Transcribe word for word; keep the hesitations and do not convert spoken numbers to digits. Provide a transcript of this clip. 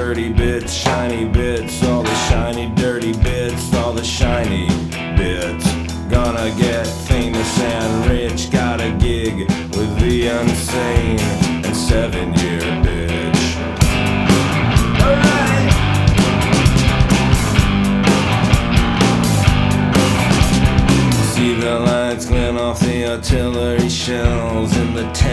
dirty bits, shiny bits, all the shiny dirty bits, all the shiny bits. Gonna get famous and rich, got a gig with the Unsane and Seven Year Bitch. Alright! See the lights glint off the artillery shells in the